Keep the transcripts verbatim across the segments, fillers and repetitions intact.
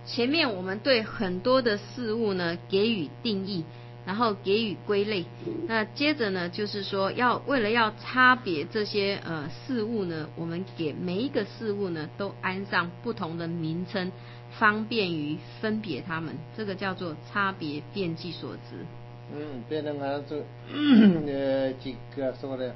前面我们对很多的事物呢给予定义，然后给予归类。那接着呢，就是说要为了要差别这些呃事物呢，我们给每一个事物呢都安上不同的名称，方便于分别它们。这个叫做差别变记所值。 嗯，别人讲说，呃，这个说的，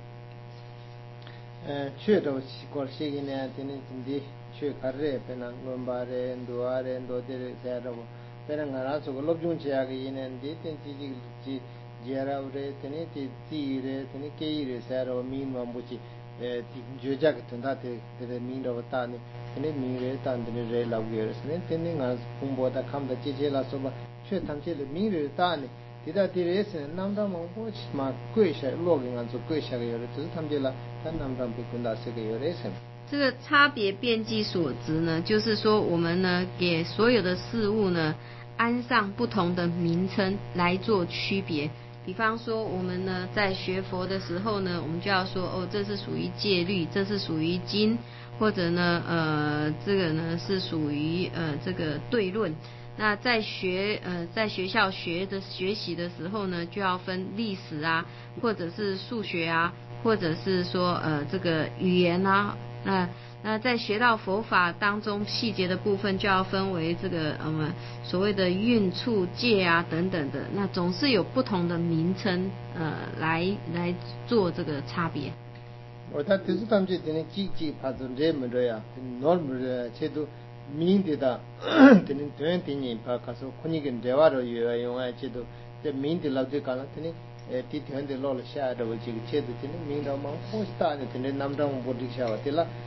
呃，确都是过些个呢，今年今天确开始，别人我们把人多啊人多的在那个，别人讲说个落中去啊个一年，这天这这这。Jara ure tene ti ti re tene ke re sa ro min ma mu chi e ti joja ke tanda te te min ro ta ne tene min re ta tene re la ge re ne tene nga pum bo da kham da che che la so ba che tam che le min re ta ne ti da ti re se nam da ma bo chi ma kwe sha lo ge nga zo kwe sha ge yo re tu tam che la ta nam da pe kun da se ge yo re se 这个差别变记所值呢，就是说我们呢给所有的事物呢安上不同的名称来做区别。比方说我们呢在学佛的时候呢，我们就要说哦，这是属于戒律，这是属于经，或者呢呃这个呢是属于呃这个对论。那在学呃在学校学的学习的时候呢，就要分历史啊，或者是数学啊，或者是说呃这个语言啊。那那在学到佛法当中细节的部分，就要分为这个呃所谓的运处戒啊等等的，那总是有不同的名称呃来来做这个差别。 我他这是他们这点积极发展这么多呀，normal 的这都明的的，点点点点把卡说可能跟这话都有用啊，这都这明的老对干了，点诶，地天的老了下的我这个这都点明到嘛，好大的点南庄不地下话的啦。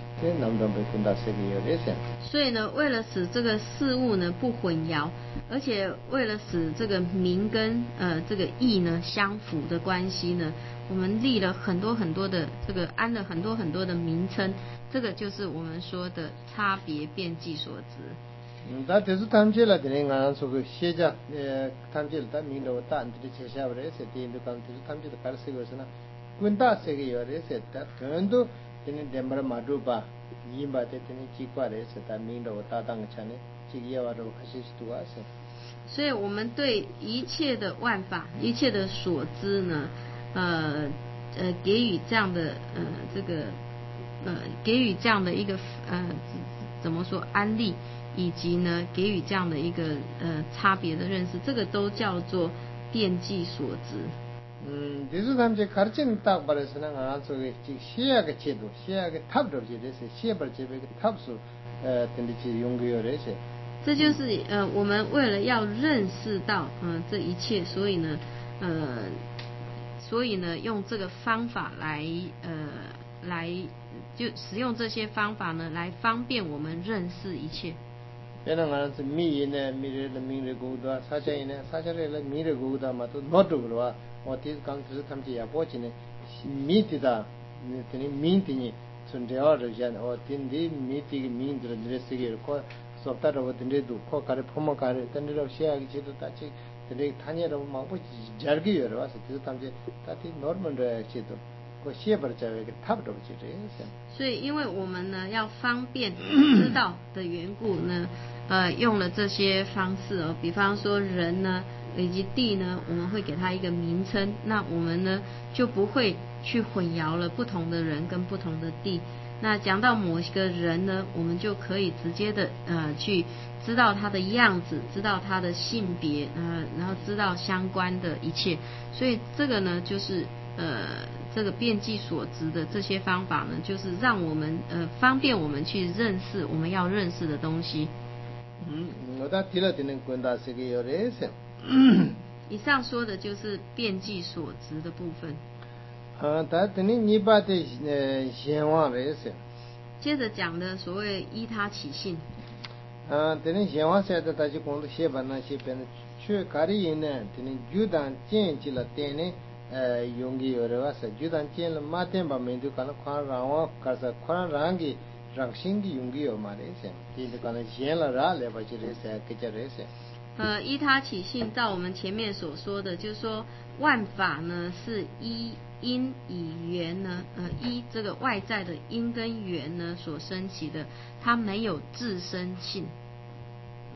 所以呢，为了使这个事物呢不混淆，而且为了使这个名跟呃这个义呢相符的关系呢，我们立了很多很多的这个安了很多很多的名称，这个就是我们说的差别变记所值。 嗯，但这是他们这了的人啊，说个写着呃，他们这他名头大，你这写下来是第一个，这是他们这的开始个是呢，滚大这个有的是的，很多。今天电马马路吧，一把的今天几块的是他明的我搭档产的，几个月话都开始多啊是。 所以我们对一切的万法、一切的所知呢，呃呃，给予这样的呃这个呃给予这样的一个呃怎么说安利，以及呢给予这样的一个呃差别的认识，这个都叫做变记所知。 嗯，就是他们这开始大把的是那个所谓这写个制度，写个塔布这些是写不这个塔布数，呃，等的去用个有这些。 这就是呃，我们为了要认识到嗯、呃、这一切，所以呢呃，所以呢用这个方法来呃来就使用这些方法呢来方便我们认识一切。 别人讲是米呢，米的米的够多，啥钱呢？啥钱的米的够多嘛，都拿住了哇。我这刚是他们这也包起呢，米的da，你这里米的呢，从这二十钱，我听的米的米的这这些个，说到这我听的都靠开的泡沫开的，但是这些个些都大些，这里谈也都嘛不加个有了，是就是他们这，他这 normal 的些都。 所以因为我们呢要方便知道的缘故呢，呃用了这些方式哦，比方说人呢以及地呢，我们会给它一个名称，那我们呢就不会去混淆了不同的人跟不同的地。那讲到某一个人呢，我们就可以直接的呃去知道他的样子，知道他的性别，呃然后知道相关的一切。所以这个呢就是呃这个变记所值的这些方法呢，就是让我们呃方便我们去认识我们要认识的东西。 嗯，我da提了点点滚大是个有的是。 以上说的就是变记所值的部分。 啊，但等你你把这呃先往来是。 接着讲的所谓依他起信。 啊，等你先往下的大家讲的写吧那些边的，去咖喱人呢，等你就当建起了店呢，呃，用的有的话是就当建了马店把门就可能看让我开始看让给让新的用的有嘛的是，这就可能先了然来把这个是给这个是。 呃，依他起信，照我们前面所说的，就是说万法呢是依因以缘呢，呃，依这个外在的因跟缘呢所生起的，它没有自身性。 嗯，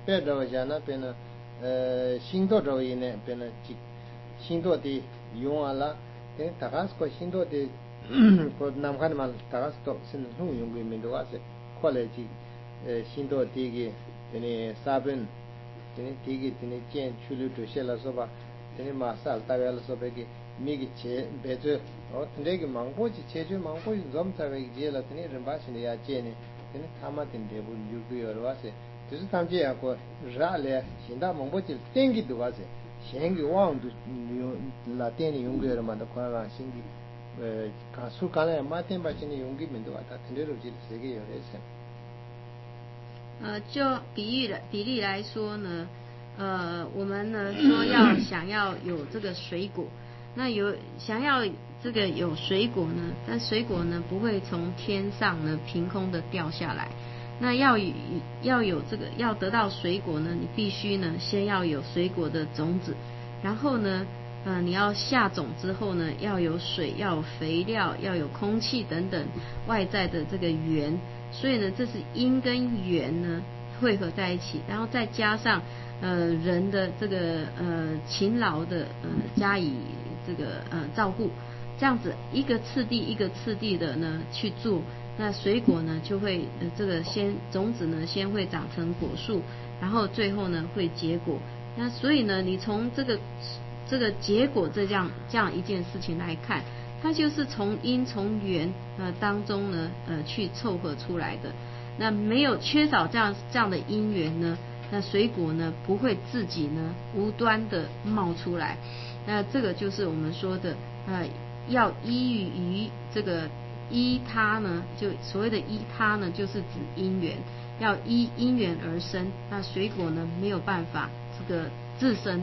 别着下那边呢呃新多着一呢边呢新多的用完了等大家说新多的ko namkhan mal tagas to sin hung yung gi min do ase college eh sindo tigi tene sabin tene tigi tene chen chulu to shela so ba tene ma sal ta wel so be gi mi gi che be je o tene gi mangpo ji che je mangpo zom ta be gi la tene ren ba sin ya che ne tene thama tin de bu yu gi yor wa se tu tam je ya ko ra le sin da mangpo ji ten gi do wa se shen gi wang du la ten yung gi yor ma da ko ra sin gi 가수 간에 마틴 바치니 용기 면도 왔다 텐데로 질 세계 열에서 呃，就比喻的比例来说呢，呃，我们呢说要想要有这个水果，那有想要这个有水果呢，但水果呢不会从天上呢凭空的掉下来，那要要有这个要得到水果呢，你必须呢先要有水果的种子，然后呢。呃，你要下种之后呢，要有水，要有肥料，要有空气等等外在的这个源，所以呢，这是因跟缘呢汇合在一起，然后再加上呃人的这个呃勤劳的呃加以这个呃照顾，这样子一个次第一个次第的呢去做，那水果呢就会呃这个先种子呢先会长成果树，然后最后呢会结果，那所以呢，你从这个。这个结果这样这样一件事情来看，它就是从因从缘呃当中呢呃去凑合出来的。那没有缺少这样这样的因缘呢，那水果呢不会自己呢无端的冒出来。那这个就是我们说的呃要依于这个依他呢，就所谓的依他呢，就是指因缘，要依因缘而生。那水果呢没有办法这个自身。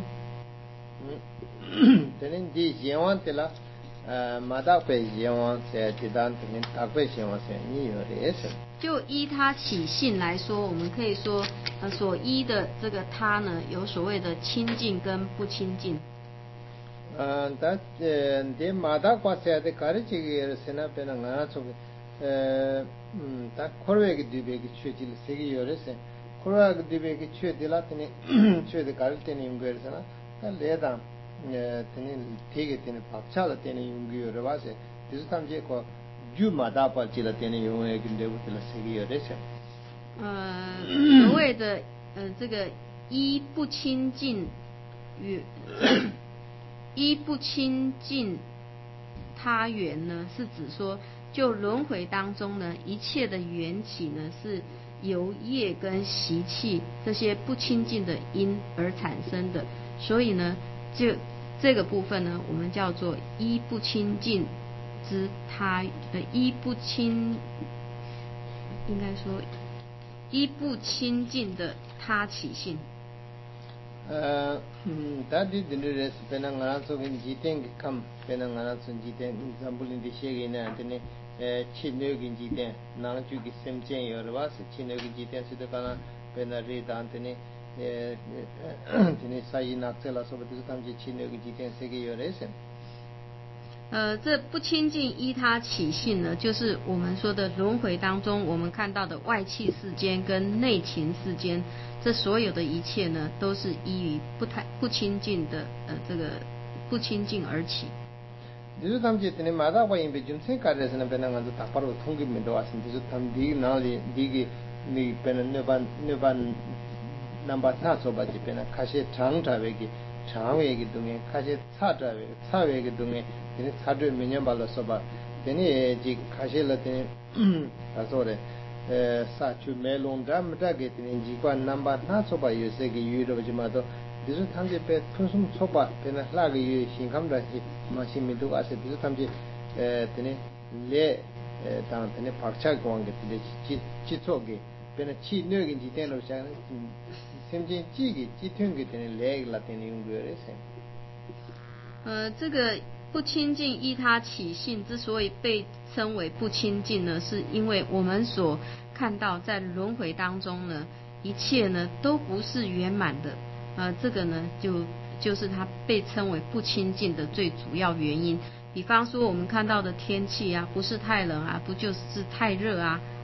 嗯，等于你愿望的啦，呃，马达贝愿望在地当等于大贝愿望在你有的是。 就依他起性来说，我们可以说，呃，所依的这个他呢，有所谓的亲近跟不亲近。 呃，但呃，这马达瓜在的卡里这个是那边那俺说，呃，嗯，但可为个对别个确定了，这个有的是，可为个对别个确定了，等于确定卡里等于用个是那，但来当。tene tege tene pakchala tene yungi yore wase tisu tamje ko ju madapa chila tene yungi ginde utila segi yore se 呃所谓的呃这个一不亲近与一不亲近他缘呢，是指说就轮回当中呢，一切的缘起呢是由业跟习气这些不亲近的因而产生的，所以呢就这个部分呢，我们叫做一不亲近之他，呃，一不亲，应该说一不亲近的他起性。 呃，嗯，但是这里是变成俺说跟几点个 come， 变成俺说几点 ，example 你的写个呢，这里呃，七六跟几点，那就个 same 件有的话是七六跟几点是的，可能变成热当这里。呃呃，这里沙伊纳这了，说不定他们就七六个几点这个有的是。 呃，这不亲近依他起性呢，就是我们说的轮回当中，我们看到的外气世间跟内情世间，这所有的一切呢，都是依于不太不亲近的呃这个不亲近而起。 就是他们这里马达话因为今天开始是那边那个是大把的通给没多少，就是他们第一哪里第一个你边那边那边。number 那说吧，这边呢，开始长travel个长位个东西，开始差 travel 差位个东西，等于差着明年把了说吧，等于这开始了等于，他说的，呃，啥去买龙站么这个等于几关 number 那说吧，有些个有的就嘛都，就是他们这边通什么说吧，等于那个有新看的是，嘛新民族啊是，就是他们这，呃，等于来，呃，当等于拍摄光个等于去去做个。变成七六个几点楼下，甚至几个几天个点来个拉点用过的噻。 呃，这个不亲近依他起性之所以被称为不亲近呢，是因为我们所看到在轮回当中呢，一切呢都不是圆满的，呃，这个呢就就是它被称为不亲近的最主要原因。比方说我们看到的天气啊，不是太冷啊，不就是太热啊，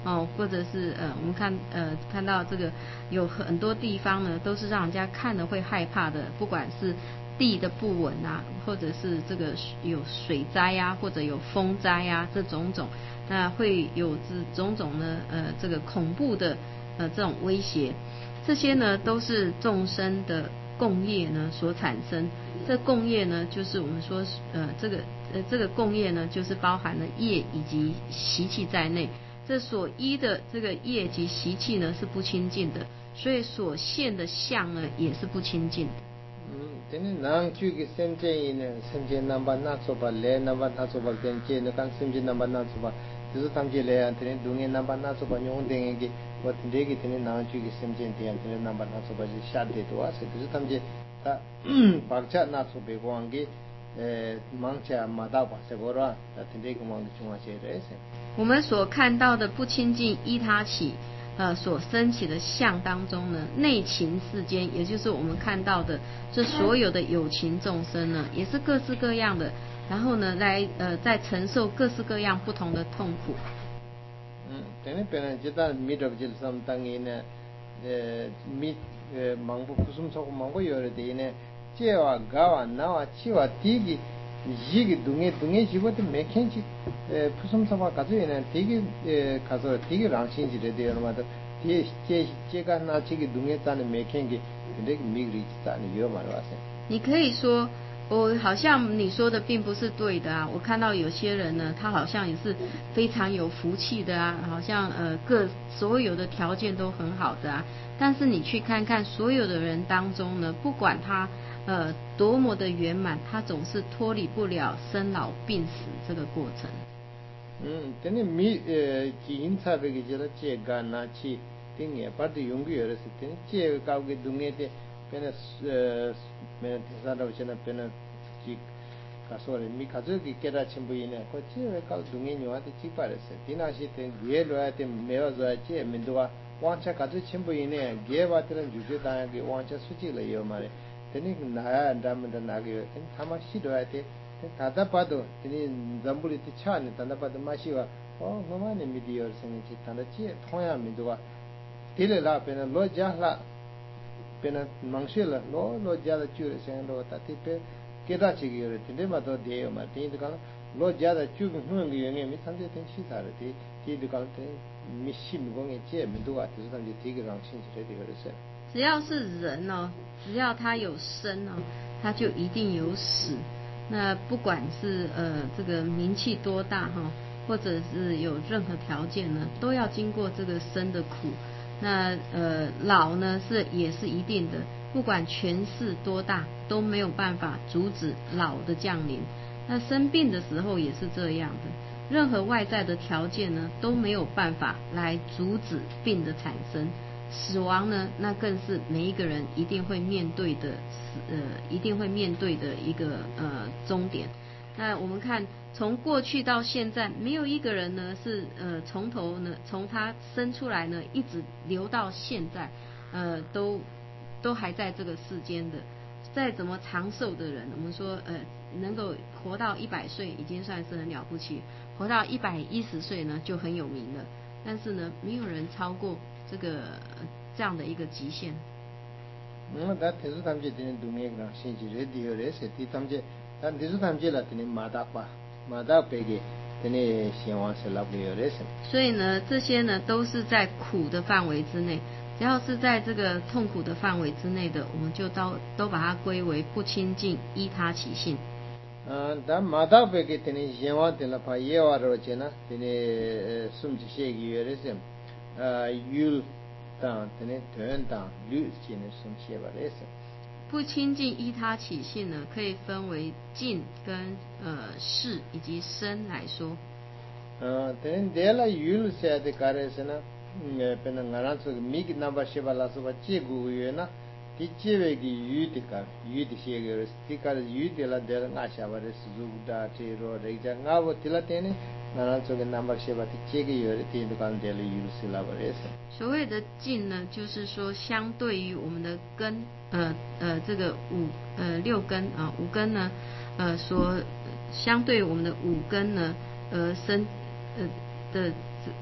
哦，或者是呃，我们看呃看到这个有很多地方呢，都是让人家看了会害怕的，不管是地的不稳啊，或者是这个有水灾啊，或者有风灾啊，这种种，那会有这种种呢呃这个恐怖的呃这种威胁，这些呢都是众生的共业呢所产生。这共业呢，就是我们说呃这个呃这个共业呢，就是包含了业以及习气在内。这所依的这个业及习气呢是不清净的，所以所现的相呢也是不清净的。 嗯，等于南区的sem界呢，sem界南巴那说吧，来南巴他说吧，跟界呢，看 sem 界南巴那说吧，就是他们界来，等于东边南巴那说吧，用等于个，我听这个等于南区的 sem 界点，等于南巴那说吧是下地多啊，是就是他们界他白家那说别光个，呃，忙家马大把是过了，他听这个忙的情况下来是。 我们所看到的不清净依他起。呃，所升起的相当中呢，内情世间，也就是我们看到的这所有的有情众生呢，也是各式各样的，然后呢，来呃，在承受各式各样不同的痛苦。 嗯，等于别人知道弥勒佛上当年呢，呃，弥呃，忙不不什么操忙不有的的呢，这哇搞哇那哇去哇第一个。一个东西东西是我的没看见，呃，不什么什么搞这呢？第一个呃，搞说第一个让心起来的嘛的，这这这个那这个东西咱的没看见，那个没理咱的有嘛了噻。 你可以说，我好像你说的并不是对的啊。我看到有些人呢，他好像也是非常有福气的啊，好像呃各所有的条件都很好的啊。但是你去看看所有的人当中呢，不管他。呃，多么的圆满，他总是脱离不了生老病死这个过程。 嗯，等于米呃，基因差别个就是这个那去，等于把这用个有的是等这个搞个东西的，变得呃，变得第三道现在变得几，他说的米卡这个给他全部一年，可这个搞东西你话的几百的是，第那些等月来的没有说这门多啊，往下搞这全部一年，月话的人就就当然给往下出去了有嘛的。等于那咱们的那个，等他们许多的，他他把都等于咱们的茶呢，他把都买些话，哦，我们那没得有生意去，他那这同样没得话，第二啦，变成老家啦，变成忙些了，老老家的住的生意多，他这边给他这个有的，等于嘛都得有嘛，等于这个老家的住个很个原因，没参加等其他的，这这这个等没信不过人这没得话，就是他们这个让亲戚来的有的是。 只要是人哦，只要他有生哦，他就一定有死。那不管是呃这个名气多大哈、哦，或者是有任何条件呢，都要经过这个生的苦。那呃老呢是也是一定的，不管权势多大，都没有办法阻止老的降临。那生病的时候也是这样的，任何外在的条件呢都没有办法来阻止病的产生。死亡呢，那更是每一个人一定会面对的，呃，一定会面对的一个呃终点。那我们看，从过去到现在，没有一个人呢是呃从头呢，从他生出来呢，一直留到现在，呃，都都还在这个世间的。再怎么长寿的人，我们说呃能够活到一百岁已经算是很了不起，活到一百一十岁呢就很有名了。但是呢，没有人超过这个这样的一个极限。 嗯，但这是他们这点东西呢，甚至是第二类是第他们这，但这是他们这了，等于马达吧，马达背个，等于希望是老不有的是。 所以呢，这些呢都是在苦的范围之内，只要是在这个痛苦的范围之内的，我们就都都把它归为不清净依他起性。 嗯，但马达背个等于希望等了怕野瓦罗钱呢，等于甚至些个有的是，呃，有当等于团当绿钱的甚至些吧的是。 不清净依他起性呢，可以分为净跟呃世以及生来说。 呃，等于这了有些的കാര്യ是呢，嗯，变成俺那这个米个那把些吧，拉是吧，结果有呢，第几位个有的个有的些个，第个有的了，这了俺下吧的是如da这罗的，这俺我这了点呢，俺那这个那把些吧，第几个有的，第这个这了有是了吧的是。 所谓的净呢，就是说相对于我们的根，呃呃，这个五呃六根啊、呃、五根呢，呃所相对我们的五根呢，呃生呃的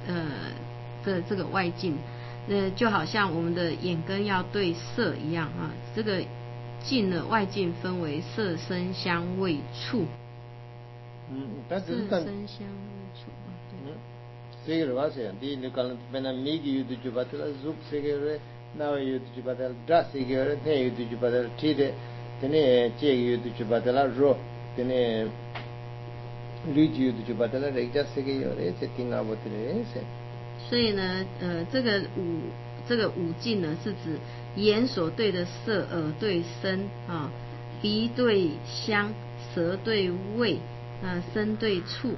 呃的这个外境，呃就好像我们的眼根要对色一样啊，这个境呢外境分为色声香味触。 嗯，但是色声香味触。 嗯，这个话是第你讲本来米给有的就把它煮这个那个有的就把它炸这个那有的就把它提的，等你这个有的就把它肉，等你绿就有的就把它人家这个有的这听啊不的是。 所以呢，呃，这个五这个五境呢，是指眼所对的色，耳对声啊，鼻对香，舌对味，啊，身对触。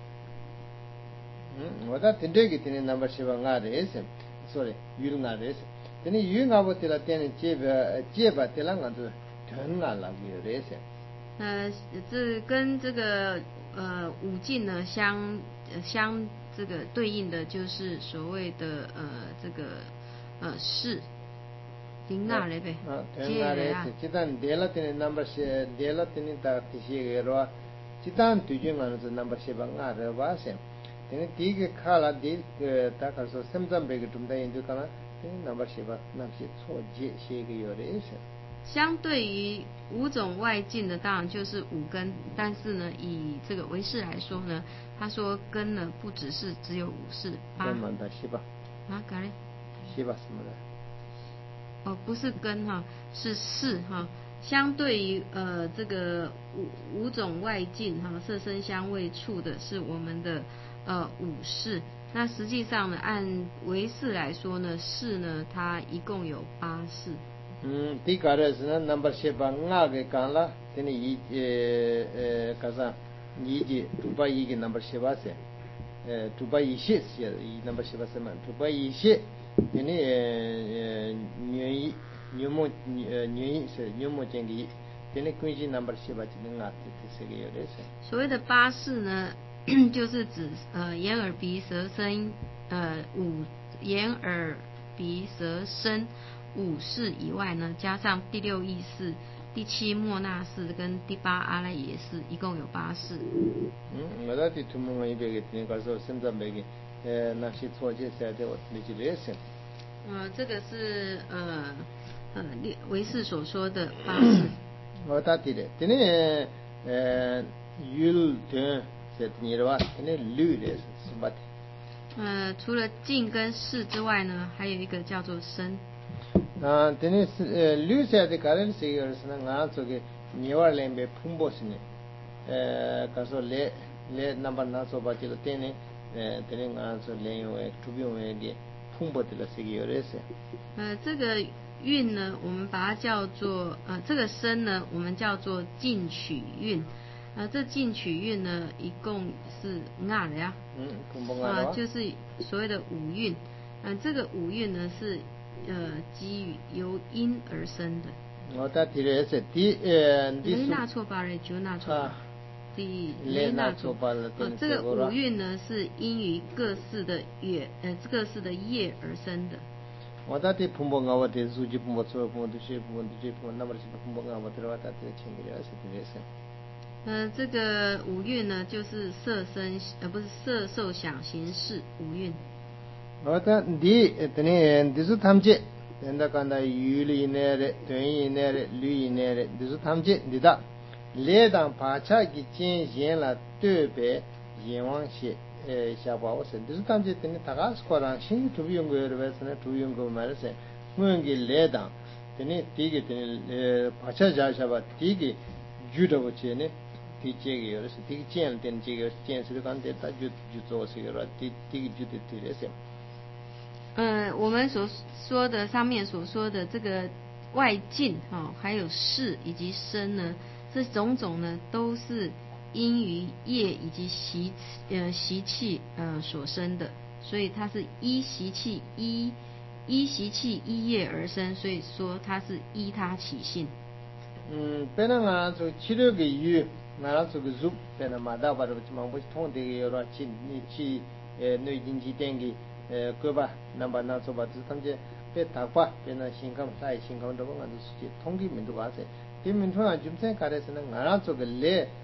嗯，我听这个听 number 七八二的是 ，sorry， 有二的是，等你有二不的了，等你这个这把的了，我就很难了，有的是。 呃，这跟这个呃五境呢相相这个对应的就是所谓的呃这个呃是零那嘞呗， 接来是，这单跌了的 number 是跌了的那这些个话，这单对准我是 number 七八二的话是，等你第一个卡了第个大概说三张白个中间印度看了，等 number 七八那些错节些个有的是。 相对于五种外境的，当然就是五根，但是呢，以这个唯识来说呢，他说根呢不只是只有五是八。 根本的是吧？ 啊，搞嘞？ 是吧？什么的？ 哦，不是根哈，是识哈。相对于呃这个五五种外境哈，色声香味触的是我们的呃五识。那实际上呢，按唯识来说呢，识呢它一共有八识。 嗯，第个是呢 number 七八二个讲了，等你一呃呃，干啥？一级two八一个 number 七八是，呃two八一些是一 number 七八什么？two八一些，等你呃原一原模呃原一是原模建个，等你根据 number 七八就能拿这这个有的是。 所谓的八识呢，就是指呃眼耳鼻舌身呃五眼耳鼻舌身五识以外呢，加上第六意识、第七莫那识跟第八阿赖耶识，一共有八识。 嗯，我那地图蒙一百个，你告诉我现在每个呃那些错节在的我理解的是。 呃，这个是呃呃唯识所说的八识。 我打的嘞，今天呃有的在你的话，今天绿的是什么的？ 呃，除了静跟识之外呢，还有一个叫做身。 啊，今天是呃绿色的，个人是有是那俺做个尼瓦两边碰波是呢，呃，告诉来来那么拿做把这个店呢，呃，今天俺做来用为主用为的碰波的了是有的是。 呃，这个韵呢，我们把它叫做呃，这个声呢，我们叫做进取韵。呃，这进取韵呢，一共是五的呀。 嗯，碰波啊、 啊， 就是所谓的五韵。嗯、呃，这个五韵呢是呃基于由音而生的。 我打的嘞是第呃第雷那错巴雷就那错巴。第雷那错巴。呃，这个五韵呢是因于各式的乐呃各式的业而生的。 我打的碰波啊，我的手机碰波错碰波的些碰波的些碰波，那么是碰波啊，我的话打的前面的是的是。 呃，这个五蕴呢，就是色声呃不是色受想行识五蕴。 我打第等你第是他们这，人家讲的有理内的、对应内的、律内的，第是他们这，你的来当把茶给进行了对白阎王些呃下把我说，第是他们这等你大家是过上新土用过的外是呢土用过嘛的是，我给来当等你第一个等你呃把茶加下吧，第一个遇到我这呢。第这个有的是第一件了，等这个件是刚才他就就做这个了，第第一个就得对的是。 呃，我们所说的上面所说的这个外境哈、哦，还有识以及身呢，这种种呢都是因于业以及习呃习气呃所生的，所以它是依习气依依习气依业而生，所以说它是依它起性。 嗯，本来俺做七六个月，俺做个肉，本来马大把这个忙不通的个了，去你去呃内经去点个呃个吧，那把那做把只他们这别打吧，别那新康在新康这个俺就是去通给民族话噻，给民族啊就在搞的是呢，俺做个来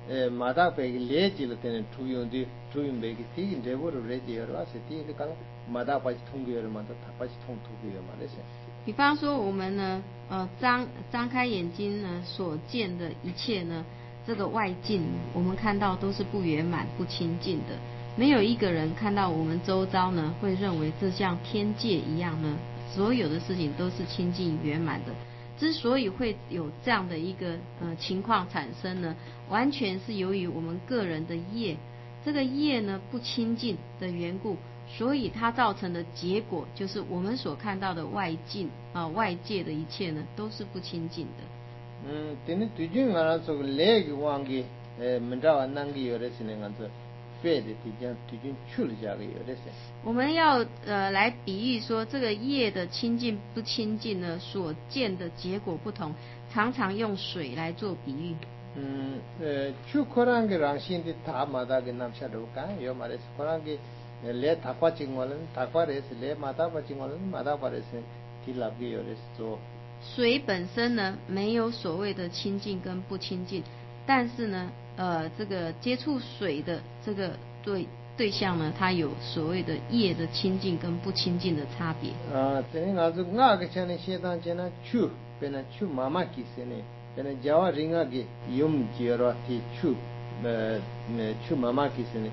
마다 베기 레지를 때는 두용디 두용 베기 티긴 레버를 레지여로 와서 티를 강 마다 바지 통교여로 만다 다 바지 통투교여 말이죠. 比方说我们呢，呃，张张开眼睛呢，所见的一切呢，这个外境，我们看到都是不圆满、不清净的。没有一个人看到我们周遭呢，会认为这像天界一样呢，所有的事情都是清净圆满的。之所以会有这样的一个呃情况产生呢，完全是由于我们个人的业，这个业呢不清净的缘故。所以它造成的结果就是我们所看到的外境啊、呃，外界的一切呢都是不清净的。 嗯，等你最近我那说那个忘记，呃，明朝那个有的是那个子，别的最近最近去了家个有的是。 我们要呃来比喻说这个业的清净不清净呢，所见的结果不同，常常用水来做比喻。 嗯，呃，去可能个让心的他马达个南下都干，有嘛的是可能个。ले थापा चिंगवालन थापा रेस ले माता पा चिंगवालन माता पा रेस की लाभ की रेस तो 水本身呢没有所谓的清净跟不清净，但是呢呃这个接触水的这个对对象呢，它有所谓的业的清净跟不清净的差别。 啊，这里俺就俺个像那些当前那去，变那去妈妈其实呢，变那叫我人家个用接了提去，呃呃去妈妈其实呢。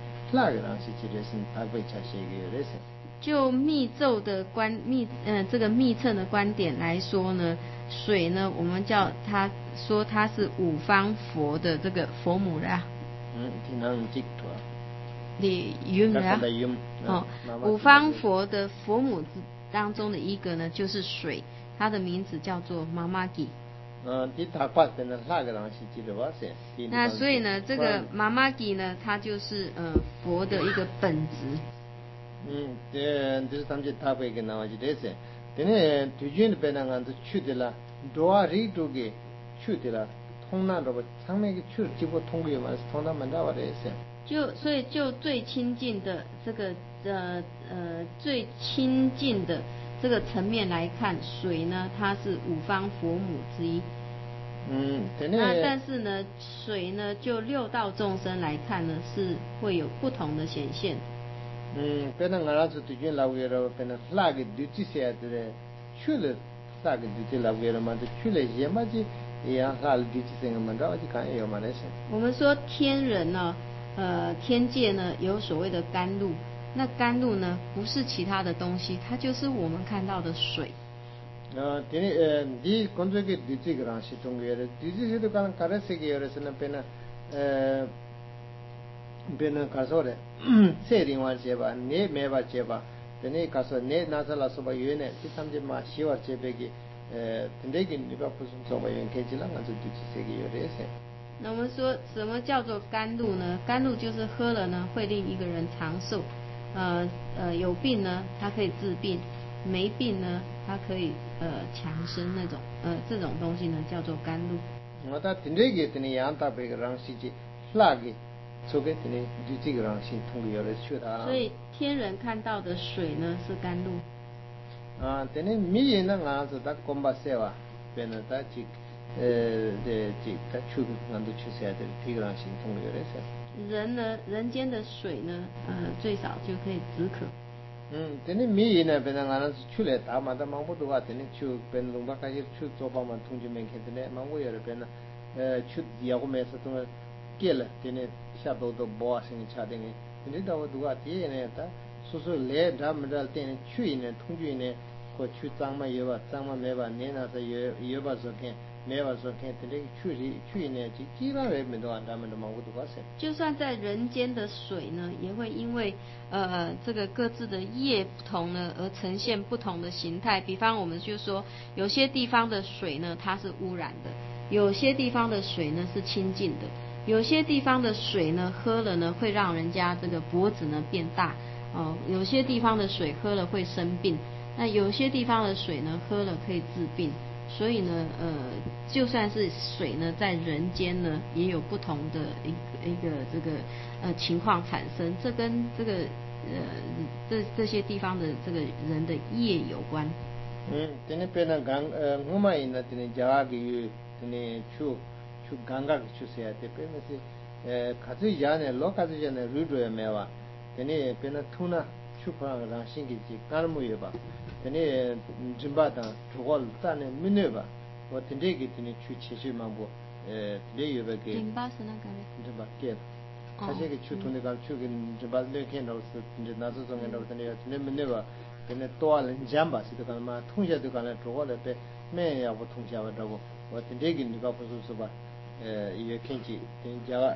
就密咒的观密呃这个密乘的观点来说呢，水呢我们叫它说它是五方佛的这个佛母啦。 嗯，听能记住啊。 你用啦？哦，五方佛的佛母当中的一个呢就是水，它的名字叫做妈妈吉。那所以呢，这个妈妈吉呢，它就是呃佛的一个本质。 嗯，这这是他们他会跟那话就这些。等呢，最近的别那个去的了，多啊人都给去的了，通那了吧，上面个去结果通过嘛，通那蛮大话这些。 就所以就最亲近的这个呃呃最亲近的这个层面来看，水呢它是五方佛母之一。 嗯， 那但是呢，水呢就六道众生来看呢，是会有不同的显现。 嗯，别那俺那是最近老个了，别那哪个对这些的去了，哪个对这老个了嘛，就去了也嘛就一样，哪个对这些个嘛，然后就看有嘛那些。 我们说天人呢。呃，天界呢有所谓的甘露，那甘露呢不是其他的东西，它就是我们看到的水。 呃，这里呃，你工作个对这个东西中间的，对这些都讲卡拉西个有的是那边呢，呃，边呢卡说的，这另外些吧，你没吧些吧，这里卡说你那是拉说吧有呢，这他们就嘛希望这边个呃，那个你把不是说吧，用开起来，俺就对这些个有的些。 那我们说什么叫做甘露呢？甘露就是喝了呢会令一个人长寿，呃呃有病呢它可以治病，没病呢它可以呃强身那种，呃这种东西呢叫做甘露。 我他听这个，听你养大别个让自己哪个，除非听你就这个让心通过有的去他。 所以天人看到的水呢是甘露。 啊，听你米人呢，俺是他公巴些哇，变得他去。呃，这这他去俺都去晒的，这个让心通有的是。 人呢，人间的水呢，呃，最少就可以止渴。 嗯，等你米呢，别人俺是去来打嘛，他忙不多啊，等你去别人龙巴开始去做帮忙，通知门口的呢，忙我有的别人，呃，去第二个没事都给了，等你下周都包啊，生意差点的，等你到我多啊，第一呢，他说说来他们这等你去呢，通知呢，或去张嘛有吧，张嘛没吧，你那是有有吧说看。没法说看这里去去呢，就基本上没多少，他们都忙不多少。 就算在人间的水呢，也会因为呃这个各自的业不同呢，而呈现不同的形态。比方我们就说，有些地方的水呢，它是污染的；有些地方的水呢是清净的；有些地方的水呢，喝了呢会让人家这个脖子呢变大哦、呃；有些地方的水喝了会生病，那有些地方的水呢喝了可以治病。所以呢，呃，就算是水呢，在人间呢，也有不同的一个一个这个呃情况产生，这跟这个呃这这些地方的这个人的业有关。 嗯，今天变成刚呃，我们呢，今天家里有今天去去刚刚去些，这边那是 에 가지 야네 로까지 전에 루루에 매와 되니 배는 투나 추파랑 신기지 깔무여 봐 되니 짐바다 저걸 따네 미네바 뭐 된대기 되니 추치시만 에 레여베게 짐바스나 가래 짐바게 사실이 추톤에 갈 추긴 짐바르게 켄도스 이제 나서 정해도 되니 되니 미네바 되니 또알 잠바시도 가마 통제도 가래 저걸 때 매야고 통제하고 뭐 된대기 니가 보소서 봐 에 켄지 자가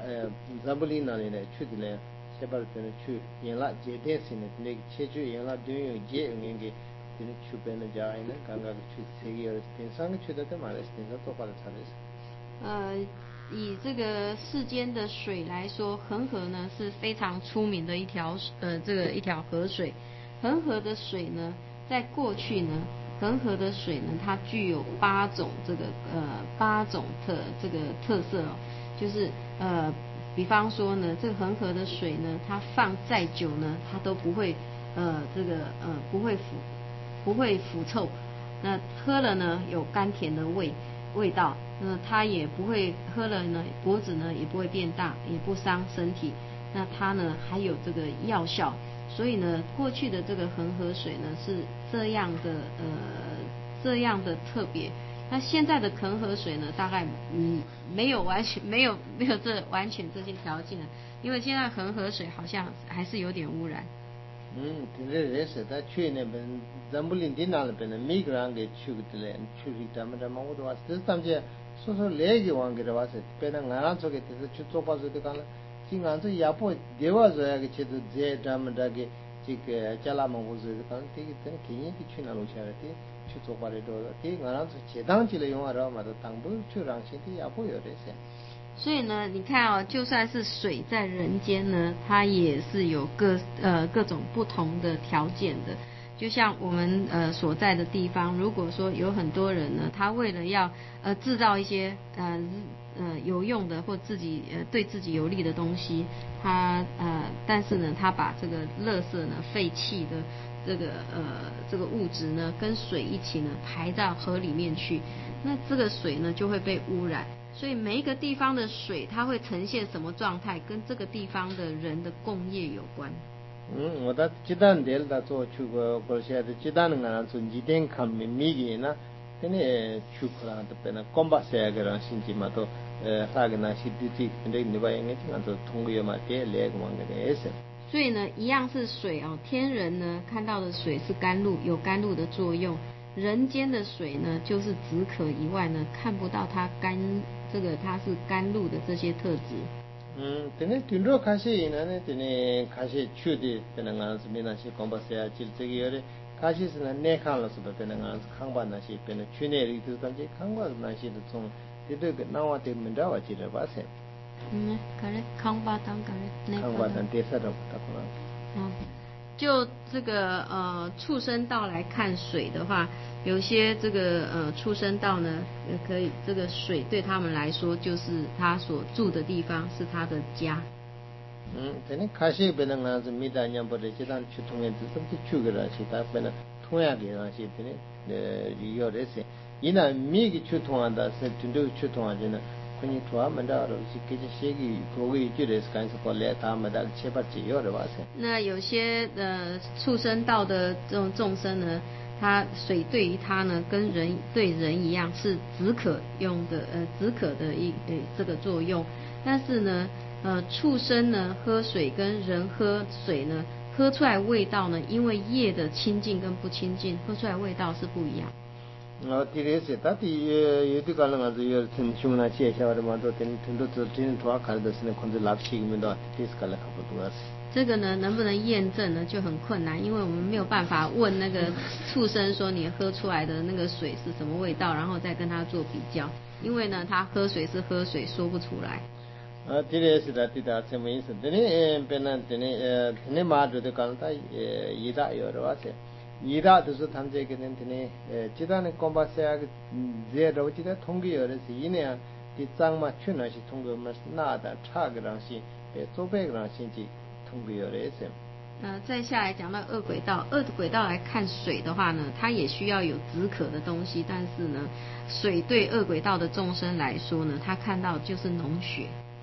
잠블리나네 추들래 세발 때는 추 연락 제대스네 네 체주 연락 되요 제 응행게 되는 추배는 자에는 감각 추 세계의 대상의 추대도 말했으니까 똑바로 잘했어. 呃，以这个世间的水来说，恒河呢是非常出名的一条呃这个一条河水。恒河的水呢，在过去呢，恒河的水呢，它具有八种这个呃八种特这个特色哦，就是呃，比方说呢，这个恒河的水呢，它放再久呢，它都不会呃这个呃不会腐不会腐臭，那喝了呢有甘甜的味味道，那它也不会喝了呢脖子呢也不会变大，也不伤身体，那它呢还有这个药效。所以呢，过去的这个恒河水呢是这样的呃这样的特别。那现在的恒河水呢，大概嗯没有完全没有没有这完全这些条件了，因为现在恒河水好像还是有点污染。 嗯，对对是，但去年本咱们林地那里边的每个人给去个的嘞，去的咱们咱们我都话，这是咱们这说说那个往给的话是，别人俺做给就是去做把子的干了。经常是也不对我说个其实在咱们这个这个加拉蒙或者讲这个真给人的去那路下来的去做法的多，这俺让是适当起来用啊，然后嘛都当不去让心的也不有这些。 所以呢，你看哦，就算是水在人间呢，它也是有各呃各种不同的条件的。就像我们呃所在的地方，如果说有很多人呢，他为了要呃制造一些呃呃有用的或自己呃对自己有利的东西，他呃但是呢，他把这个垃圾呢、废弃的这个呃这个物质呢，跟水一起呢排到河里面去，那这个水呢就会被污染。所以每一个地方的水，它会呈现什么状态，跟这个地方的人的共业有关。 嗯，我的鸡蛋店的做去过，过些的鸡蛋呢，从几点看米米的呢，那呢去过了，都变成光把些个人心情嘛都，呃，那个那些地地，那你把应该这样做通过嘛，这来个嘛个的是。 所以呢，一样是水哦，天人呢看到的水是甘露，有甘露的作用。人间的水呢，就是止渴以外呢，看不到它甘这个它是甘露的这些特质。 嗯，等于听着开始呢，等于开始去的，等于俺是没那些广播些，就这个有的开始是呢，内行了是不？等于俺是看吧那些，等于去年里头感觉看吧那些的从，这这个那我得没着我记得吧噻。 嗯，可能康巴当可能。 康巴当第三种的可能。 嗯。就这个呃畜生道来看水的话，有些这个呃畜生道呢，可以这个水对他们来说就是他所住的地方，是他的家。 嗯，这里开始别人讲是没得人不得，这当去同样子，甚至去个人是他别人同样个人是这里呃有的是，伊那每个去同样的是真正去同样的呢。可能主要没得，是给这些个各个就得是干是过来，他们的七八几有的吧是。 那有些呃畜生道的这种众生呢，他水对于他呢，跟人对人一样是止渴用的呃止渴的一呃这个作用，但是呢呃畜生呢喝水跟人喝水呢，喝出来味道呢，因为业的清净跟不清净，喝出来味道是不一样。 啊，对的是，但是有有的可能啊，是有听兄那些小的嘛，都听听到这听多看的是那控制垃圾里面的，这是可能差不多是。 这个呢，能不能验证呢，就很困难，因为我们没有办法问那个畜生说你喝出来的那个水是什么味道，然后再跟他做比较，因为呢，他喝水是喝水，说不出来。 啊，对的是的，对的，什么意思？这里呃，别人这里呃，这里嘛，就是讲他呃，一大有的话是。一大都是他们这个人呢，呃，其他的广播些个，这都记得通过有的是一年的账嘛，去年是通过嘛，那的差个东西，呃，左边个东西就通过有的是。 呃，再下来讲到恶轨道，恶轨道来看水的话呢，它也需要有止渴的东西，但是呢，水对恶轨道的众生来说呢，他看到就是脓血。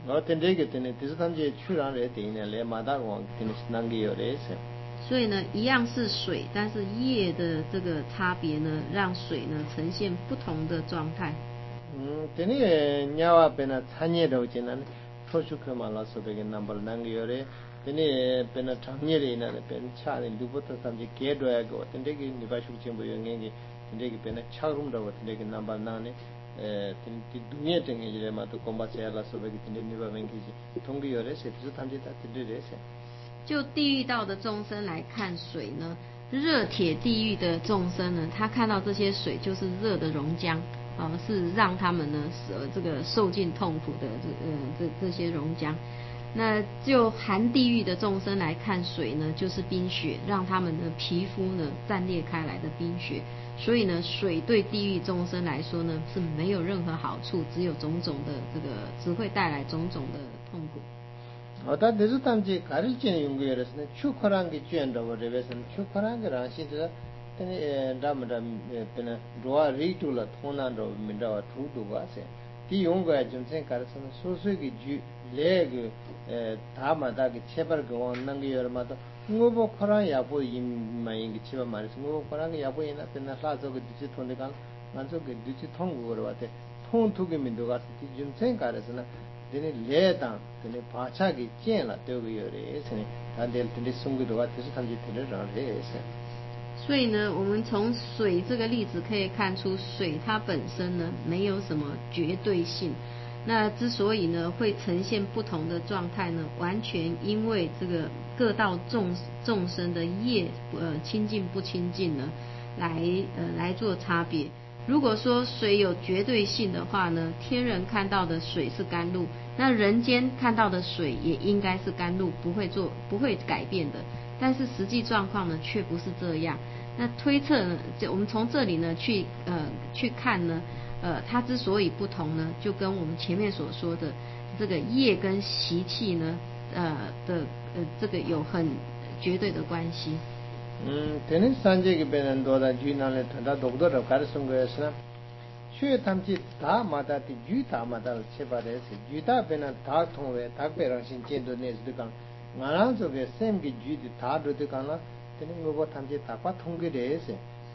我等这个等呢，就是他们这去让人等呢，来马达王等是啷个有的是。 所以呢，一样是水，但是业的这个差别呢，让水呢呈现不同的状态。 嗯，等你鸟啊，变那产业的进来呢，说出去嘛，老是这个 number 啷个有的，等你变那产业的呢，变差的，如果他他们这给多个，等这个你把出全部用那个，等这个变那差容的，等这个 number 那呢。呃，等这东西等于就是嘛，都公巴些了，所谓的等这你把问题是，通过有的是，就是他们这他等这的是。 就地狱道的众生来看水呢，热铁地狱的众生呢，他看到这些水就是热的熔浆，啊、呃，是让他们呢，呃，这个受尽痛苦的这呃这这些熔浆。那就寒地狱的众生来看水呢，就是冰雪，让他们的皮肤呢绽裂开来的冰雪。所以呢，水对地狱众生来说呢是没有任何好处，只有种种的这个，只会带来种种的痛苦。 어다 대주단지 가르치는 연구에서는 추커란게 쥐한다고 그래서는 추커란게 라시들 때에 담다 때는 로아 리툴라 통난도 민다와 두두가세 이 연구에 좀 생각해서는 소수기 쥐 레그 다마다게 체벌 거는 게 여러마다 뭐뭐 커란 야보 임마인게 치바 말이스 뭐 커란게 야보이나 때나 사서그 뒤지 통내가 만족게 뒤지 통고로 와대 통투게 민도가 좀 생각해서는 되네 레당 되네 바차기 见了 되고 요래 세네 단델 되네 송기도가 뜻이 탐지 되는 라래. 所以呢，我们从水这个例子可以看出，水它本身呢没有什么绝对性。那之所以呢会呈现不同的状态呢，完全因为这个各道众众生的业呃清净不清净呢，来呃来做差别。如果说水有绝对性的话呢，天人看到的水是甘露，那人间看到的水也应该是甘露，不会做不会改变的。但是实际状况呢却不是这样。那推测呢，就我们从这里呢去呃去看呢，呃它之所以不同呢，就跟我们前面所说的这个业跟习气呢呃的呃这个有很绝对的关系。 음, 되는 산재기 배는 도다 주인한테 다 독도로 가르친 거였으나 최 탐지 다 마다티 주 다 마다를 제발해서 주다 배는 다 통해 닭배랑 신제도 내스드강 나랑 속에 샘기 주디 다 도드강나 되는 거고 탐지 다과 통계래서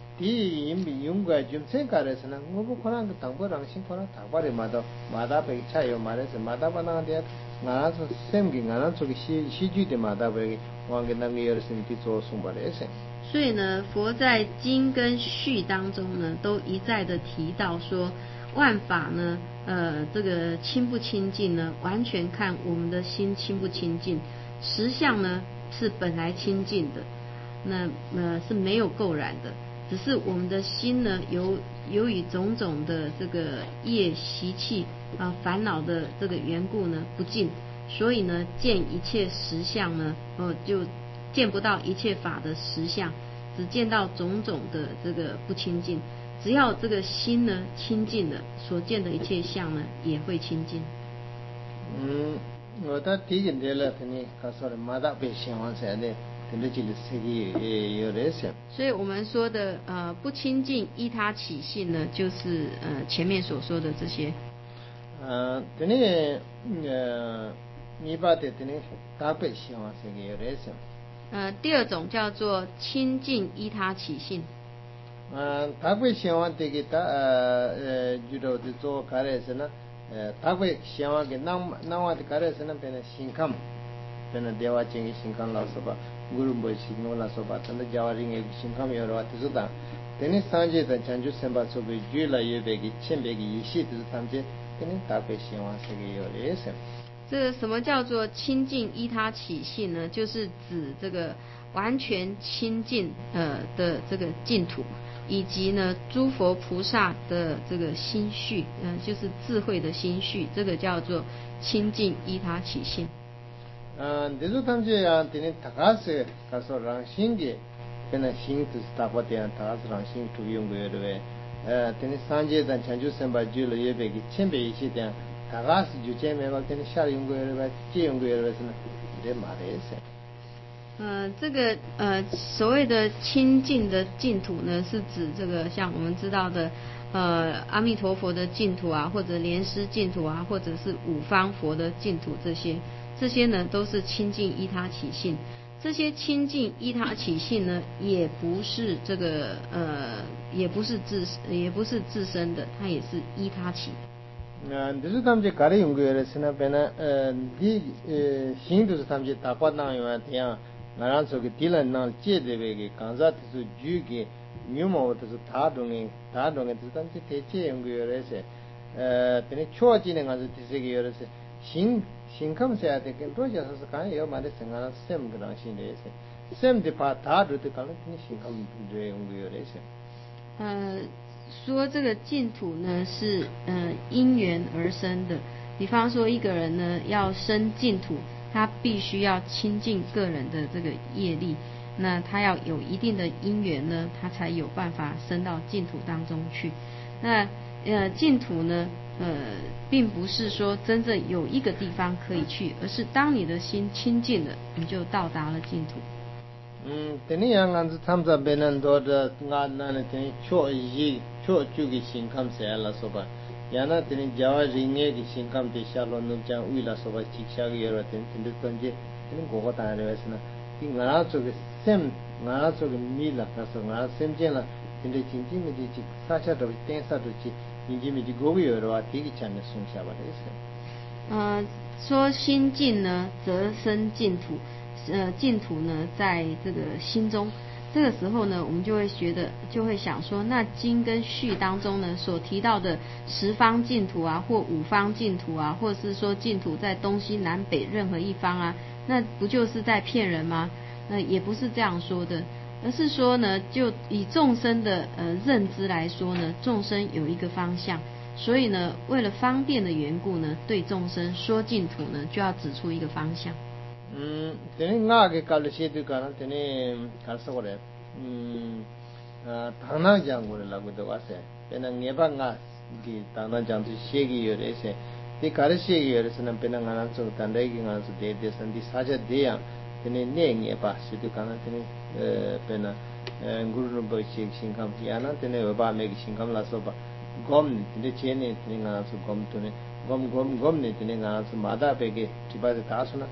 디 임비 용과 좀 생각해서는 뭐고 그런 그 당보랑 신고랑 당바리 마다 마다 배 차요 말해서 마다 바나데 나랑 샘기 나랑 속에 시 시주디 마다 배 왕게 남이 열심히做送把的。 所以呢，佛在经跟序当中呢，都一再的提到说，万法呢，呃，这个清不清净呢，完全看我们的心清不清净。实相呢是本来清净的，那呃是没有垢染的，只是我们的心呢，由由于种种的这个业习气啊、烦恼的这个缘故呢，不净。所以呢，见一切实相呢，呃，就见不到一切法的实相，只见到种种的这个不清净。只要这个心呢清净了，所见的一切相呢也会清净。 嗯，我的第一点了，你告诉了马达被想完才的，真的就是自己也有点想。 所以我们说的呃不清净依他起性呢，就是呃前面所说的这些。 呃，等你呃。你把的的呢，大白希望是个有点什么？ 呃，第二种叫做清净依他起性。 呃，大白希望这个他呃呃，遇到的做开来是呢，呃，大白希望个南南瓦的开来是呢，变成心康，变成దేవా చింగి心康老师吧，古鲁波心诺老师吧，他们家娃人个心康有的话，就是的。等你三节的讲究三把所谓越来越白个千白个仪式，就是他们这等你大白希望是个有点什么？ 这个什么叫做清净依他起性呢？就是指这个完全清净呃的这个净土，以及呢诸佛菩萨的这个心绪，嗯、呃，就是智慧的心绪，这个叫做清净依他起性。 嗯，这是他们这样，等于大家是告诉让心的，跟那心就是大法的，大家是让心注用过的呗。呃，等于三节的讲究三把九了也别个千百一些的。大家是就见面了，跟你下用过的吧，借用过的是呢，得马的噻。 呃，这个呃所谓的清净的净土呢，是指这个像我们知道的呃阿弥陀佛的净土啊，或者莲师净土啊，或者是五方佛的净土，这些这些呢都是亲近依他起信。这些亲近依他起信呢，也不是这个呃，也不是自也不是自身的，它也是依他起。 아, 그래서 담제 가리 연구열에서는 배나 디 신도스 담제 다과나요야 대야 나란 속에 딜은 날 제대베게 간자트스 주게 뉴모트스 다동에 다동에 담제 대체 연구열에서 에 되네 초지는 가서 디세게 열에서 신 신감세야 되게 도저서 가요 말에 생각나 셈 그런 신데서 셈 디파 다르드 가는 신감 연구열에서 呃说这个净土呢是呃因缘而生的，比方说一个人呢要生净土，他必须要亲近个人的这个业力，那他要有一定的因缘呢，他才有办法生到净土当中去。那呃净土呢呃并不是说真正有一个地方可以去，而是当你的心清净了，你就到达了净土。 음, 테니 양안즈 탐자 베난도다 나나네 테니 초이 초주기 신감세라 소바 야나 테니 자와 링에기 신감데 샬로누자 우이라 소바 직샤기 여러 테니 텐데 테니 고고 다르베스나 이 나라 쪽에 셈 나라 쪽에 밀라 가서 나라 셈젠라 텐데 진지미지 직 사차도 땡사도지 인지미지 고기 여러와 되기 참에 송샤바데스 呃说心净呢则生净土，呃，净土呢，在这个心中，这个时候呢，我们就会觉得，就会想说，那经跟序当中呢，所提到的十方净土啊，或五方净土啊，或者是说净土在东西南北任何一方啊，那不就是在骗人吗？那也不是这样说的，而是说呢，就以众生的呃认知来说呢，众生有一个方向，所以呢，为了方便的缘故呢，对众生说净土呢，就要指出一个方向。 음, 되는 나게 갈시도 가는 되네 갈서거래. 음, 아, 당나장고를 라고도 왔어요. 배는 예방가 기 당나장도 시기 열에서 이 가르시기 열에서는 배는 하나 좀 단대기 가서 대대선디 사자 대야 되네 내게 봐 시도 가는 되네 에 배는 구르는 버시 신감 야나 되네 어바메기 신감라서 봐 곰 근데 제네 되네 가서 곰도네 곰곰 곰네 되네 가서 마다베게 집안에 다수나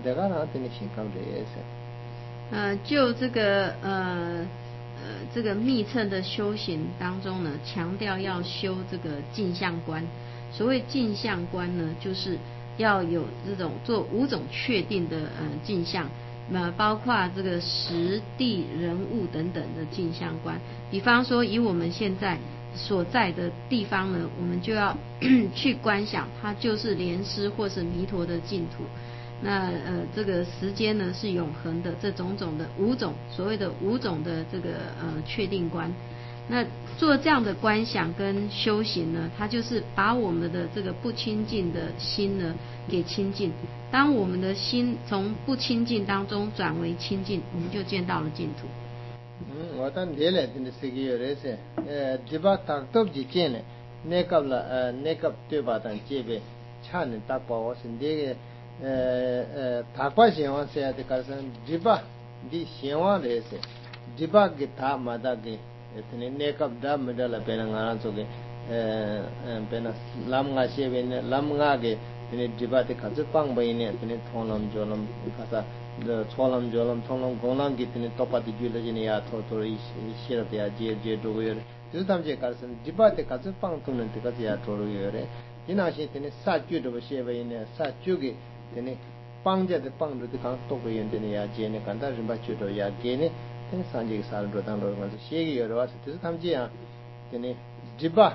呃，就这个呃呃这个密乘的修行当中呢，强调要修这个镜像观。所谓镜像观呢，就是要有这种做五种确定的呃镜像，那包括这个时地人物等等的镜像观。比方说，以我们现在所在的地方呢，我们就要去观想，它就是莲师或是弥陀的净土。 那呃，这个时间呢是永恒的，这种种的五种所谓的五种的这个呃确定观，那做这样的观想跟修行呢，它就是把我们的这个不清净的心呢给清净。当我们的心从不清净当中转为清净，我们就见到了净土。 嗯，我当年来真的是个有人是，呃，这把当都几见呢？那个了呃，那个对吧？当这边产的大包我是那个。 呃呃，他关心我现在的开始，只把的希望的是，只把给他马达给，呃，那那个达没得了，别人安做个，呃呃，别那拉姆阿些别那拉姆阿个，那只把的开始帮别人，那通浪就浪，开始，呃，错浪就浪，通浪公浪给那多把的就了，那呀，拖拖一些了的呀，接接着个样，就是他们这开始，只把的开始帮同人的开始呀，拖着个样，你那些那杀猪的不些别人，杀猪个。 되네 빵제데 빵도 강 또고 연데네 야 제네 간다 좀 받쳐도 야 게네 되네 산지 살도 당도 가서 시기 여러 와서 뜻 탐지야 되네 지바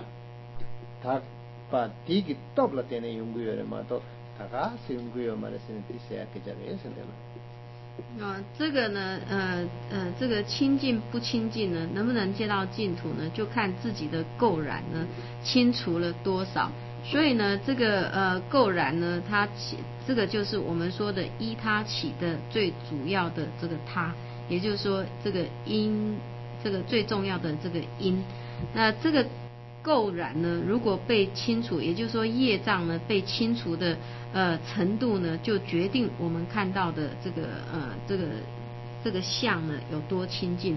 다바 디기 떡라 되네 용구여래 마도 다가 용구여 말했으니 뜻이야 그자래 선대로 啊、呃，这个呢，呃呃，这个清净不清净呢，能不能见到净土呢？就看自己的垢染呢清除了多少。所以呢，这个呃垢染呢，它起这个就是我们说的依他起的最主要的这个他，也就是说这个因，这个最重要的这个因。那这个垢染呢，如果被清除，也就是说业障呢被清除的呃程度呢，就决定我们看到的这个呃这个这个相呢有多清净。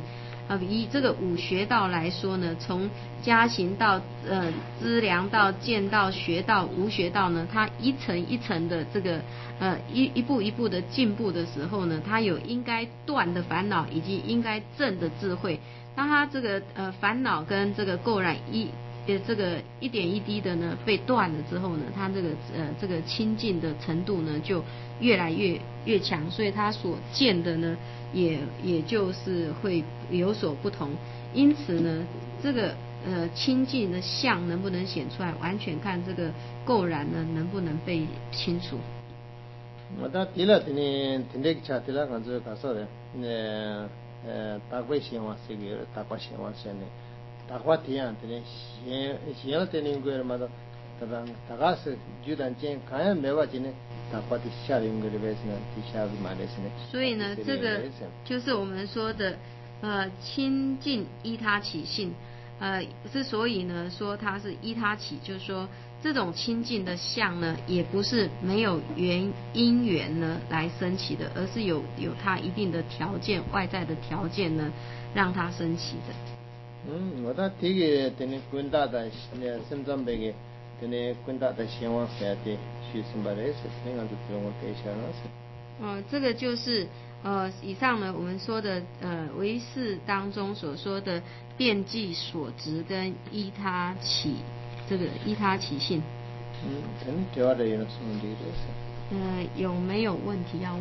啊，以这个五学道来说呢，从家行到呃资粮道、剑道、学道、无学道呢，它一层一层的这个呃一一步一步的进步的时候呢，它有应该断的烦恼以及应该证的智慧。当它这个呃烦恼跟这个垢染一呃这个一点一滴的呢被断了之后呢，它这个呃这个清净的程度呢就越来越越强，所以它所见的呢也也就是会有所不同。因此呢，这个呃清净的相能不能显出来，完全看这个垢染呢能不能被清除。 我到第了，今天今天查第了，看这个说的，呃呃，大概先往这个大概先往先呢，大概这样，今天先先了，今天过嘛的，大概大概是就当今看样没话，今天大概的下一个礼拜是呢，第下个嘛的是呢。 所以呢，这个就是我们说的呃清净依他起性。呃，之所以呢说它是依他起，就是说这种清净的相呢，也不是没有原因缘呢来升起的，而是有有它一定的条件，外在的条件呢让它升起的。 嗯，我到第一个等你滚大的那深圳那个等你滚大的希望下的去什么来是，那样子不用我给下那是。 呃，这个就是呃，以上呢我们说的呃唯识当中所说的遍计所执跟依他起，这个依他起性。 嗯，真这样的有什么理的是？ 呃，有没有问题要问？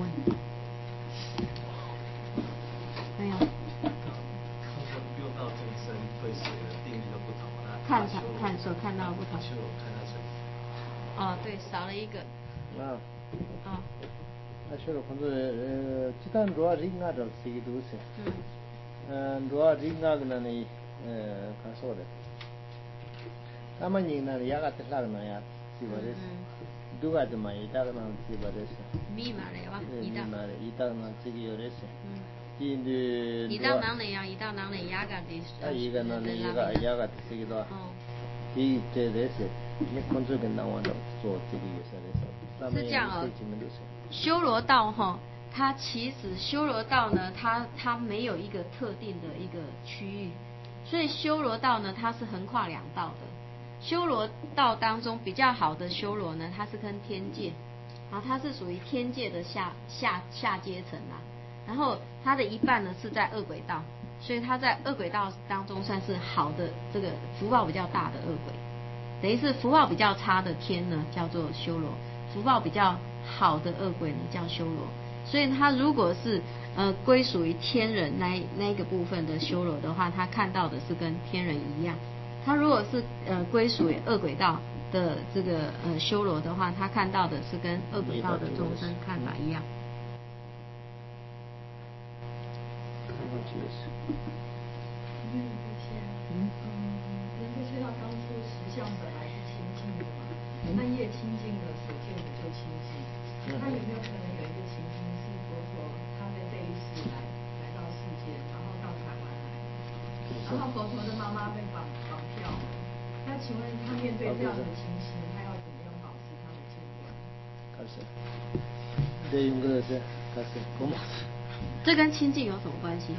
没有。 六道众生对水的定义都不同， 看看所看到不同。 就看到水。 哦，对，少了一个。 啊。 啊。 啊，说了，可能呃，鸡蛋多啊，人家都是一个东西。 嗯。 嗯，多啊，人家个那里呃，看说的。他们人那里也个得拉个那呀，是不是？都个的嘛，一大个那是不是？ 密码嘞哇， 一大。密码嘞，一大那这个有的是。嗯。印度。 一到哪里呀？一到哪里呀？个的。 啊，一个那里一个一个的这个多。哦。一这的是，你工作跟那玩的做这个有啥的？ 是这样哦。修罗道哈，它其实修罗道呢，它它没有一个特定的一个区域，所以修罗道呢，它是横跨两道的。修罗道当中比较好的修罗呢，它是跟天界，啊，它是属于天界的下下下阶层啊。然后它的一半呢是在恶鬼道，所以它在恶鬼道当中算是好的，这个福报比较大的恶鬼。等于是福报比较差的天呢叫做修罗，福报比较好的恶鬼呢叫修罗。所以他如果是呃归属于天人那那个部分的修罗的话，他看到的是跟天人一样。他如果是呃归属于恶鬼道的这个呃修罗的话，他看到的是跟恶鬼道的众生看法一样。 因为这些，嗯，人这些要当初实相本来是清净的嘛，那越清净的所见的就清净。那有没有可能有一个情形是佛陀他在这一世来来到世界，然后到台湾来，然后佛陀的妈妈被绑绑票，那请问他面对这样的情形，他要怎么样保持他的清净？ 开始，对，用个是开始，我们。 这跟清净有什么关系？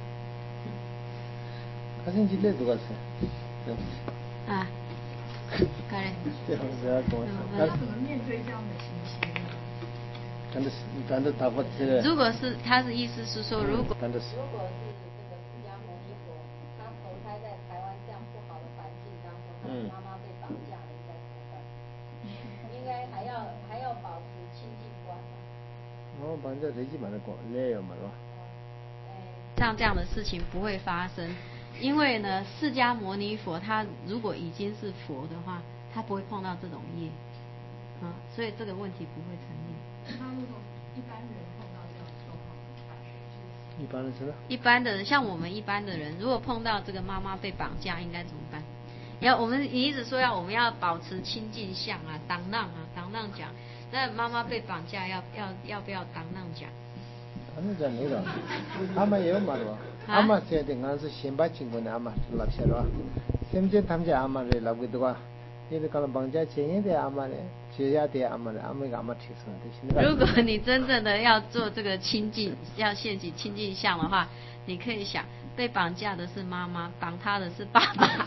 他清净的多少？ 啊，开嘞。 对，不要跟我说。 他怎么面对这样的情形呢？ 真的是，真的打不起来。 如果是他的意思是说，如果真的是。 如果是这个释迦牟尼佛，他投胎在台湾这样不好的环境当中，他的妈妈被绑架了，应该怎么办？应该还要还要保持清净观嘛。 哦，绑架最起码的过累了嘛，是吧？ 像这样的事情不会发生，因为呢，释迦牟尼佛他如果已经是佛的话，他不会碰到这种业，啊、嗯，所以这个问题不会成立。 那如果一般人碰到这样的状况怎么办？ 一般人是？ 一般的人，像我们一般的人，如果碰到这个妈妈被绑架，应该怎么办？要我们你一直说要我们要保持清净相啊，当让啊，当让讲，那妈妈被绑架要要要不要当让讲？ 当然讲那个，阿妈也有嘛的吧？阿妈现在俺是先把情况的阿妈落下了，现在他们家阿妈来落个的话，因为可能绑架前的阿妈呢，接下的阿妈呢，阿妈个阿妈提升的。 如果你真正的要做这个清净，要现起清净相的话，你可以想， 被绑架的是妈妈，绑他的是爸爸。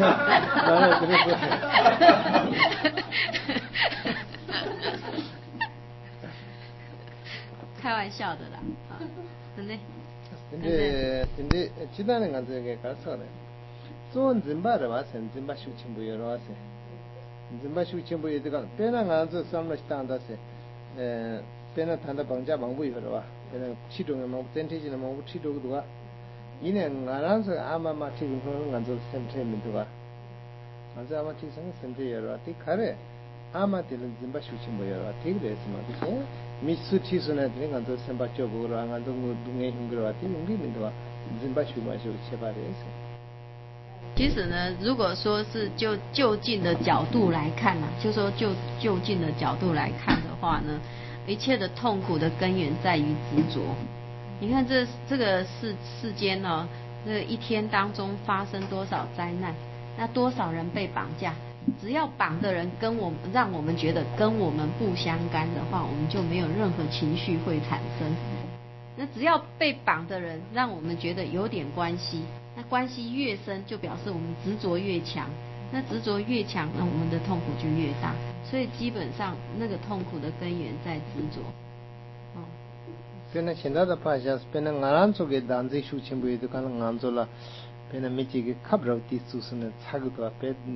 开玩笑的啦，啊，真的。 근데 근데 지단은 간저게 가서래. 좋은 짐바를 와선 짐바 슈침부여로 와서. 짐바 슈침부여가 배나 간저 삼로 스탄다세. 에 배나 탄다 방자 방부여로 와. 배나 치동에 뭐 텐티지는 뭐 치도도가 이내 나란서 아마마 티는 그런 간저 센트레민도가. 간저 아마 티선 센트여로 와. 티 카레 아마들은 짐바 슈침부여로 와. 티그레스마 그치? 미스티스나 드링 간저 셈바 쪽으로 안 간저 동에 힘들어 와. 티 용기민도가 짐바 슈마쇼 제발해서. 其实呢，如果说是就就近的角度来看啊，就说就就近的角度来看的话呢，一切的痛苦的根源在于执着。你看这这个世世间呢，这一天当中发生多少灾难，那多少人被绑架，只要绑的人跟我们让我们觉得跟我们不相干的话，我们就没有任何情绪会产生。那只要被绑的人让我们觉得有点关系，那关系越深，就表示我们执着越强。那执着越强，那我们的痛苦就越大。所以基本上那个痛苦的根源在执着。哦。 그러나 신다다 파샤스 페는 나란 속에 단지 슈침부에도 가는 안졸라 페는 미치게 카브라우티 수스는 차그도와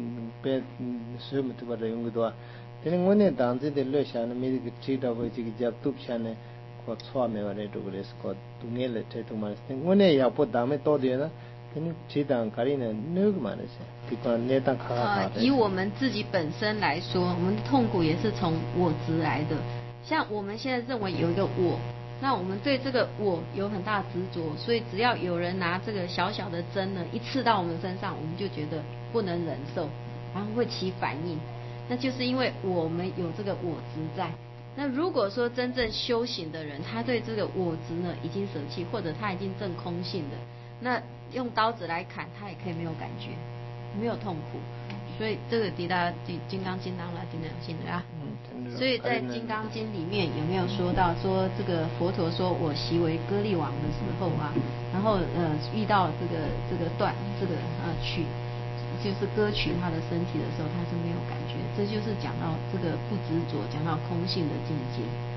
베베 수음도 받아 용도와 페는 원에 단지데 lö샤는 미리 치다고 지기 잡뚝샤네 거 처음에 말해도 그래서 거 동해를 태도 말했을 때 원에 야포 다음에 또 되나 그는 지당 가리는 너그만해서 그거 내당 가가 以我们自己本身来说，我们的痛苦也是从我执来的。像我们现在认为有一个我，那我们对这个我有很大执着，所以只要有人拿这个小小的针呢一刺到我们身上，我们就觉得不能忍受，然后会起反应。那就是因为我们有这个我执在。那如果说真正修行的人，他对这个我执呢已经舍弃，或者他已经证空性的，那用刀子来砍，他也可以没有感觉，没有痛苦。所以这个抵达金刚经当然顶两性的啊。所以在金刚经里面有没有说到说这个佛陀说我习为歌利王的时候啊，然后呃遇到这个这个断这个呃取就是割取他的身体的时候，他是没有感觉。这就是讲到这个不执着，讲到空性的境界。